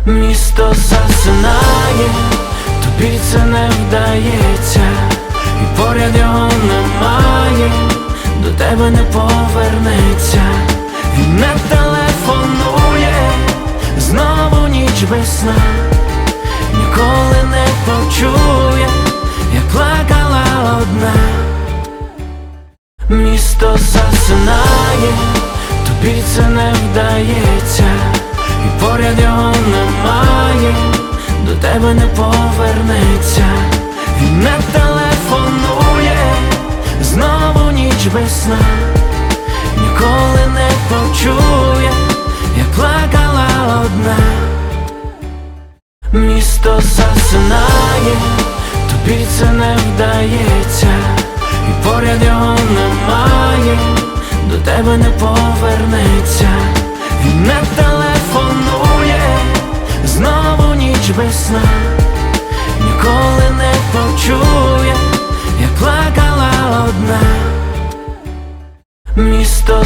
Місто засинає, тобі це не вдається, і поряд його немає, до тебе не повернеться. Він не телефонує, знову ніч без сна, ніколи не почує, як плакала одна. Місто засинає, тобі це не вдається, і поряд його немає, до тебе не повернеться. Він не телефонує, знову ніч без сна, ніколи не почує, як плакала одна. Місто засинає, тобі це не вдається, і поряд його немає, до тебе не повернеться. Він не телефонує, знову ніч без сна, ніколи не почує, як плакала одна. Місто